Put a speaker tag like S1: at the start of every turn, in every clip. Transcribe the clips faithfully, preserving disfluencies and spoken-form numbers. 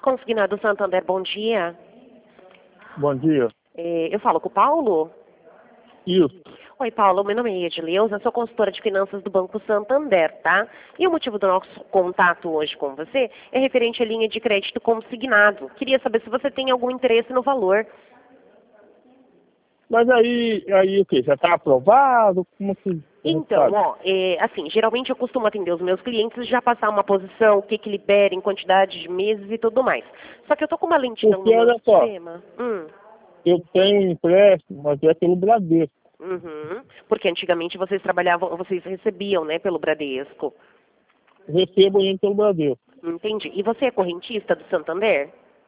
S1: Consignado Santander, bom dia.
S2: Bom dia.
S1: É, eu falo com o Paulo?
S2: Isso.
S1: Oi, Paulo, meu nome é Edileuza, sou consultora de finanças do Banco Santander, tá? E o motivo do nosso contato hoje com você é referente à linha de crédito consignado. Queria saber se você tem algum interesse no valor.
S2: Mas aí, aí o que? Já está aprovado? Como que...
S1: Então, ó, é, assim, geralmente eu costumo atender os meus clientes já passar uma posição, o que que libera em quantidade de meses e tudo mais. Só que eu tô com uma lentidão
S2: Porque,
S1: no meu
S2: olha só,
S1: sistema. Hum.
S2: eu tenho um empréstimo, mas é pelo Bradesco.
S1: Uhum. Porque antigamente vocês trabalhavam, vocês recebiam, né, pelo Bradesco.
S2: Recebo ainda pelo Bradesco.
S1: Entendi. E você é correntista do Santander?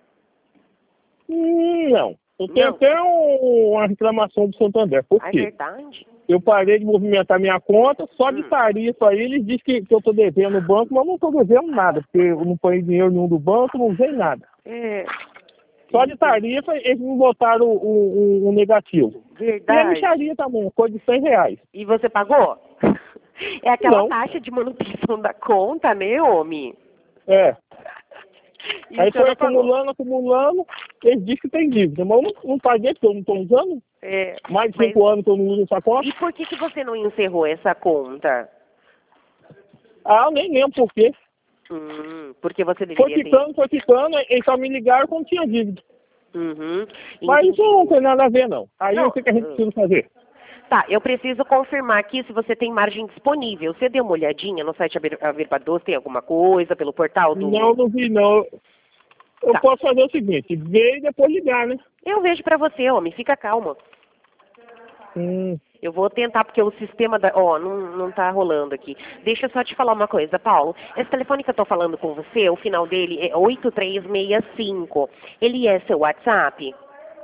S2: Hum, não. Eu tenho
S1: Não.
S2: até um- uma reclamação do Santander. Por
S1: Ah, é
S2: quê?
S1: verdade?
S2: Eu parei de movimentar minha conta, só de
S1: Hum.
S2: tarifa aí, eles dizem que, que eu estou devendo no banco, mas eu não estou devendo nada, porque eu não ponho dinheiro nenhum do banco, não usei nada.
S1: É.
S2: Só de tarifa, eles me botaram o, o, o negativo. E a
S1: Verdade.
S2: mixaria também, coisa de cem reais.
S1: E você pagou? É aquela
S2: Não.
S1: taxa de manutenção da conta, né, homem?
S2: É.
S1: E
S2: Aí
S1: o senhor
S2: foi
S1: não pagou?
S2: acumulando, acumulando, eles dizem que tem dívida. Mas eu não, não paguei, porque eu não estou usando.
S1: É.
S2: Mais de
S1: Mas
S2: cinco anos que eu não uso essa conta.
S1: e por que que você não encerrou essa conta?
S2: Ah, eu nem lembro por quê.
S1: Hum, porque você
S2: Foi
S1: deveria ter...
S2: ficando, foi ficando, eles só me ligaram quando tinha dívida.
S1: Uhum.
S2: Mas
S1: Entendi.
S2: isso não tem nada a ver, não. Aí
S1: Não,
S2: o que que a gente
S1: hum.
S2: precisa fazer?
S1: Tá, eu preciso confirmar aqui se você tem margem disponível. Você deu uma olhadinha no site Aber- Averba Doce, tem alguma coisa pelo portal do...
S2: Não, não vi, não. Eu
S1: Tá.
S2: posso fazer o seguinte, ver e depois ligar, né?
S1: Eu vejo pra você, homem, fica calmo.
S2: Hum,
S1: Eu vou tentar, porque o sistema da... Ó, não, não tá rolando aqui. Deixa eu só te falar uma coisa, Paulo. Esse telefone que eu tô falando com você, o final dele é oito três seis cinco. Ele é seu WhatsApp?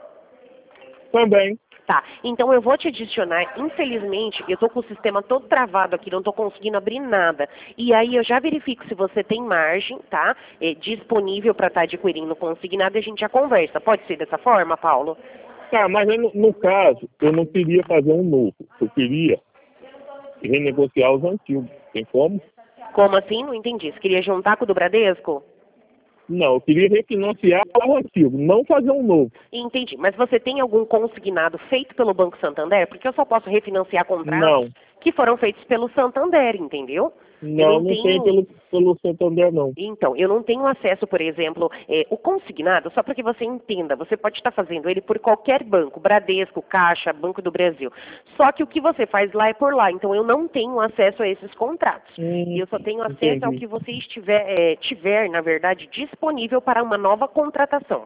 S2: também.
S1: Tá, então eu vou te adicionar. Infelizmente, eu tô com o sistema todo travado aqui, não tô conseguindo abrir nada. E aí eu já verifico se você tem margem, tá? É, disponível para estar adquirindo consignado e a gente já conversa. Pode ser dessa forma, Paulo?
S2: Tá, mas eu, no, no caso, eu não queria fazer um novo. Eu queria renegociar os antigos. Tem como?
S1: Como assim? Não entendi. Você queria juntar com o do Bradesco?
S2: Não, eu queria refinanciar o antigo, não fazer um novo.
S1: Entendi. Mas você tem algum consignado feito pelo Banco Santander? Porque eu só posso refinanciar contratos
S2: Não,
S1: que foram feitos pelo Santander, entendeu? Eu
S2: não, não tem pelo, pelo Santander, não.
S1: Então, eu não tenho acesso, por exemplo, é, o consignado, só para que você entenda, você pode estar fazendo ele por qualquer banco, Bradesco, Caixa, Banco do Brasil. Só que o que você faz lá é por lá, então eu não tenho acesso a esses contratos.
S2: Hum,
S1: E eu só tenho acesso
S2: entendi.
S1: ao que você estiver, é, tiver, na verdade, disponível para uma nova contratação.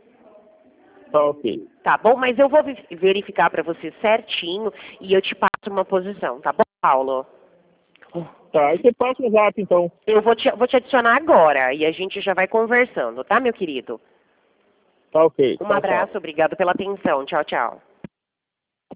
S2: Tá ok.
S1: Tá bom? Mas eu vou verificar para você certinho e eu te passo uma posição, tá bom, Paulo?
S2: Tá, aí você passa o zap, então.
S1: Eu vou te, vou te adicionar agora e a gente já vai conversando, tá, meu querido?
S2: Tá ok.
S1: Um
S2: Tchau,
S1: abraço,
S2: tchau.
S1: obrigado pela atenção. Tchau, tchau.